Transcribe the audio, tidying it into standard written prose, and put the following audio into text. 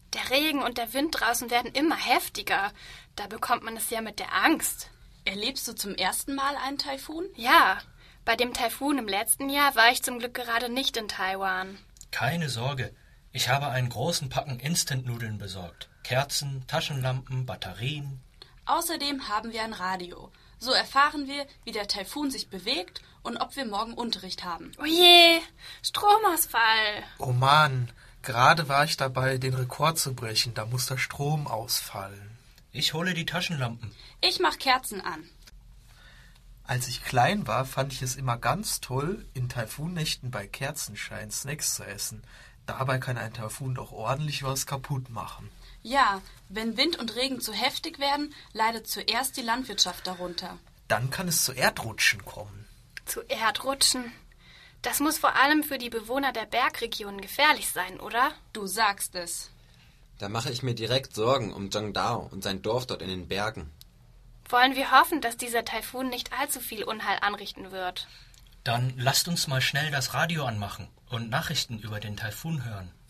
Der Regen und der Wind draußen werden immer heftiger. Da bekommt man es ja mit der Angst. Erlebst du zum ersten Mal einen Taifun? Ja, bei dem Taifun im letzten Jahr war ich zum Glück gerade nicht in Taiwan. Keine Sorge, ich habe einen großen Packen Instant-Nudeln besorgt. Kerzen, Taschenlampen, Batterien. Außerdem haben wir ein Radio. So erfahren wir, wie der Taifun sich bewegt und ob wir morgen Unterricht haben. Oje, Stromausfall. Oh Mann, gerade war ich dabei, den Rekord zu brechen. Da muss der Strom ausfallen. Ich hole die Taschenlampen. Ich mach Kerzen an. Als ich klein war, fand ich es immer ganz toll, in Taifunnächten bei Kerzenschein Snacks zu essen. Dabei kann ein Taifun doch ordentlich was kaputt machen. Ja, wenn Wind und Regen zu heftig werden, leidet zuerst die Landwirtschaft darunter. Dann kann es zu Erdrutschen kommen. Zu Erdrutschen? Das muss vor allem für die Bewohner der Bergregionen gefährlich sein, oder? Du sagst es. Da mache ich mir direkt Sorgen um Zhangdao und sein Dorf dort in den Bergen. Wollen wir hoffen, dass dieser Taifun nicht allzu viel Unheil anrichten wird. Dann lasst uns mal schnell das Radio anmachen und Nachrichten über den Taifun hören.